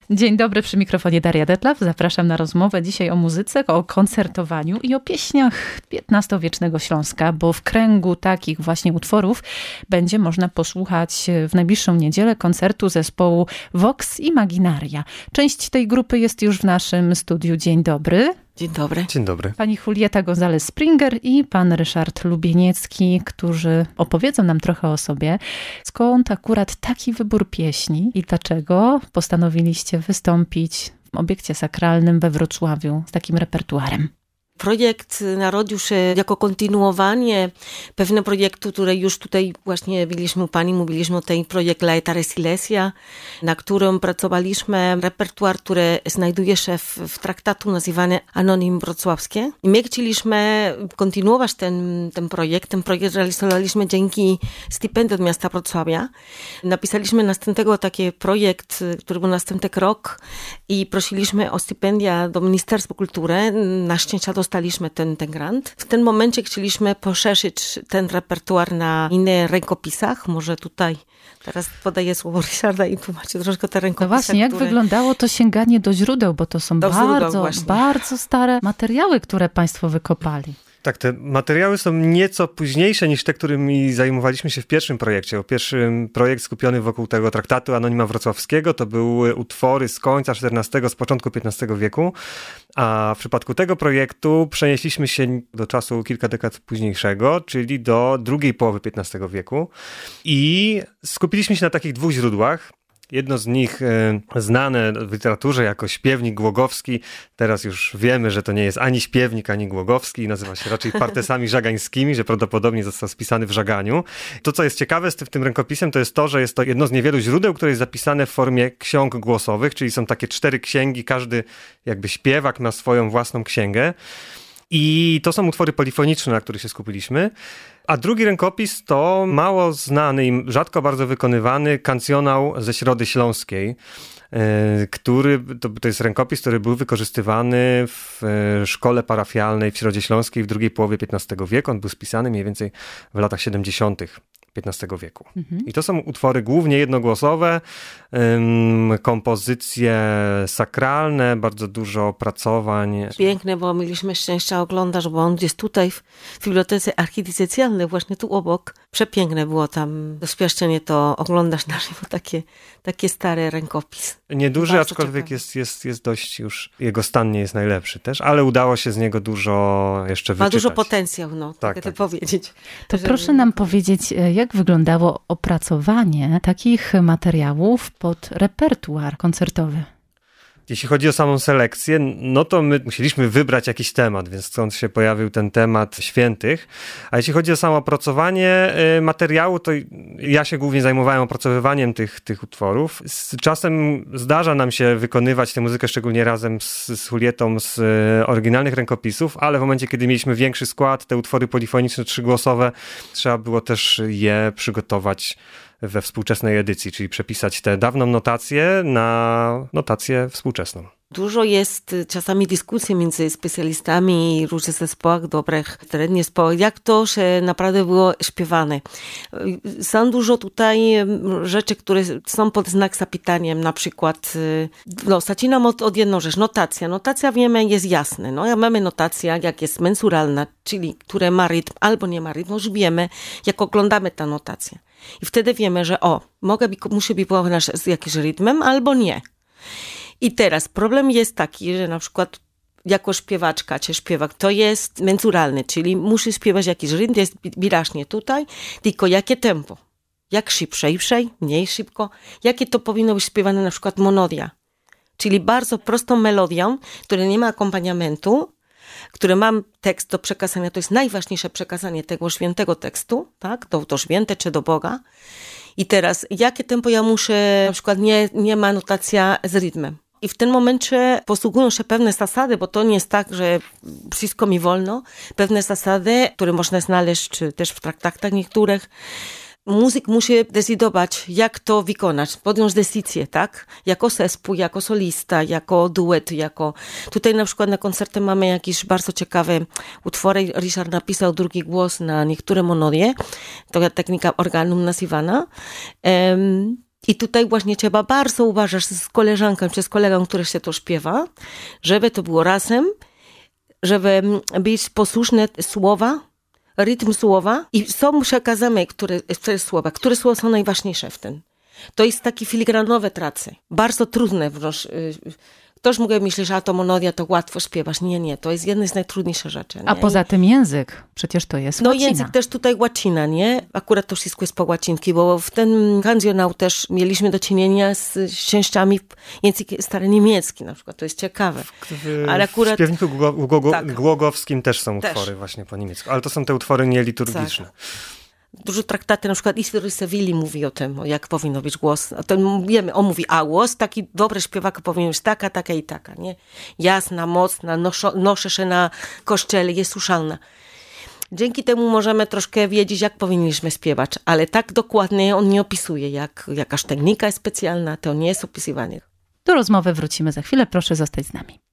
Dzień dobry, przy mikrofonie Daria Detlaw. Zapraszam na rozmowę dzisiaj o muzyce, o koncertowaniu i o pieśniach XV-wiecznego Śląska, bo w kręgu takich właśnie utworów będzie można posłuchać w najbliższą niedzielę koncertu zespołu Vox Imaginaria. Część tej grupy jest już w naszym studiu. Dzień dobry. Dzień dobry. Dzień dobry. Pani Julieta González-Springer i pan Ryszard Lubieniecki, którzy opowiedzą nam trochę o sobie. Skąd akurat taki wybór pieśni i dlaczego postanowiliście wystąpić w obiekcie sakralnym we Wrocławiu z takim repertuarem? Projekt narodził się jako kontynuowanie pewnego projektu, który już tutaj właśnie byliśmy u pani, mówiliśmy o tej projekt La Etare Silesia, na którym pracowaliśmy repertuar, który znajduje się w traktatu nazywany Anonim Wrocławskie. I my chcieliśmy kontynuować ten projekt. Ten projekt realizowaliśmy dzięki stypendium miasta Wrocławia. Napisaliśmy następnego taki projekt, który był następny krok i prosiliśmy o stypendia do Ministerstwa Kultury. Na szczęście dostaliśmy ten grant. W tym momencie chcieliśmy poszerzyć ten repertuar na innych rękopisach. Może tutaj teraz podaję słowo Ryszarda i tłumaczę troszkę te rękopisy. No właśnie, jak wyglądało to sięganie do źródeł, bo to są bardzo stare materiały, które państwo wykopali. Tak, te materiały są nieco późniejsze niż te, którymi zajmowaliśmy się w pierwszym projekcie. Bo pierwszy projekt skupiony wokół tego traktatu Anonima Wrocławskiego to były utwory z końca XIV, z początku XV wieku, a w przypadku tego projektu przenieśliśmy się do czasu kilka dekad późniejszego, czyli do drugiej połowy XV wieku i skupiliśmy się na takich dwóch źródłach. Jedno z nich znane w literaturze jako śpiewnik głogowski. Teraz już wiemy, że to nie jest ani śpiewnik, ani głogowski. Nazywa się raczej partesami żagańskimi, że prawdopodobnie został spisany w żaganiu. To, co jest ciekawe z tym rękopisem, to jest to, że jest to jedno z niewielu źródeł, które jest zapisane w formie ksiąg głosowych, czyli są takie 4 księgi, każdy jakby śpiewak ma swoją własną księgę. I to są utwory polifoniczne, na których się skupiliśmy. A drugi rękopis to mało znany i rzadko bardzo wykonywany kancjonał ze Środy Śląskiej, który to jest rękopis, który był wykorzystywany w szkole parafialnej w Środzie Śląskiej w drugiej połowie XV wieku. On był spisany mniej więcej w latach 70. XV wieku. I to są utwory głównie jednogłosowe, kompozycje sakralne, bardzo dużo opracowań. Piękne, bo mieliśmy szczęście oglądać, bo on jest tutaj w Bibliotece Archidiecezjalnej, właśnie tu obok. Przepiękne było tam doświadczenie to oglądać na żywo, takie stare rękopis. Nieduży, Bardzo aczkolwiek ciekawe. jest dość już, jego stan nie jest najlepszy też, ale udało się z niego dużo jeszcze wyczytać. Ma dużo potencjał, tak powiedzieć. To proszę nam powiedzieć, jak wyglądało opracowanie takich materiałów pod repertuar koncertowy? Jeśli chodzi o samą selekcję, no to my musieliśmy wybrać jakiś temat, więc stąd się pojawił ten temat świętych. A jeśli chodzi o samo opracowanie materiału, to ja się głównie zajmowałem opracowywaniem tych utworów. Z czasem zdarza nam się wykonywać tę muzykę, szczególnie razem z Julietą, z oryginalnych rękopisów, ale w momencie, kiedy mieliśmy większy skład, te utwory polifoniczne, 3-głosowe, trzeba było też je przygotować we współczesnej edycji, czyli przepisać tę dawną notację na notację współczesną. Dużo jest czasami dyskusji między specjalistami i różnych zespołach dobrych, średnich zespołach, jak to się naprawdę było śpiewane. Są dużo tutaj rzeczy, które są pod znak zapytaniem, na przykład, zaczynam od jedną rzecz, notacja. Notacja wiemy jest jasne, jak mamy notację, jak jest mensuralna, czyli które ma rytm albo nie ma rytmu, już wiemy, jak oglądamy tę notację. I wtedy wiemy, że musi być połączona z jakimś rytmem albo nie. I teraz problem jest taki, że na przykład jako śpiewaczka czy śpiewak to jest mensuralny, czyli musi śpiewać jakiś rytm, jest wyraźnie tutaj, tylko jakie tempo, jak szybciej, mniej szybko, jakie to powinno być śpiewane na przykład monodia, czyli bardzo prostą melodią, która nie ma akompaniamentu, które mam tekst do przekazania, to jest najważniejsze przekazanie tego świętego tekstu, tak, to święte czy do Boga. I teraz, jakie tempo ja muszę, na przykład nie ma notacja z rytmem. I w tym momencie posługują się pewne zasady, bo to nie jest tak, że wszystko mi wolno. Pewne zasady, które można znaleźć czy też w traktatach niektórych. Muzyk musi decydować, jak to wykonać, podjąć decyzję, tak? Jako zespół, jako solista, jako duet, Tutaj na przykład na koncercie mamy jakieś bardzo ciekawe utwory. Ryszard napisał drugi głos na niektóre monodie. To jest technika organum nazywana. I tutaj właśnie trzeba bardzo uważać z koleżanką czy z kolegą, który się to śpiewa, żeby to było razem, żeby być posłuszne słowa, rytm słowa i są przekazane które słowa są najważniejsze w tym. To jest takie filigranowe trace, bardzo trudne wręcz. Ktoś mógł myśleć, że to monodia to łatwo śpiewasz. Nie, to jest jedna z najtrudniejszych rzeczy. Nie? A poza tym język, przecież to jest łacina. Język też tutaj łacina, nie? Akurat to wszystko jest po łacinki, bo w ten kancionał też mieliśmy do czynienia z częściami języka staroniemiecki na przykład, to jest ciekawe. Ale akurat... W śpiewniku głogowskim też są utwory właśnie po niemiecku, ale to są te utwory nieliturgiczne. Tak. Dużo traktaty, na przykład Istory Sewilli mówi o tym, jak powinno być głos. Wiemy, on mówi, a głos taki dobry śpiewak powinien być taka i taka, nie? Jasna, mocna, noszę się na kościele, jest słyszalna. Dzięki temu możemy troszkę wiedzieć, jak powinniśmy śpiewać, ale tak dokładnie on nie opisuje, jakaś technika jest specjalna, to nie jest opisywanie. Do rozmowy wrócimy za chwilę, proszę zostać z nami.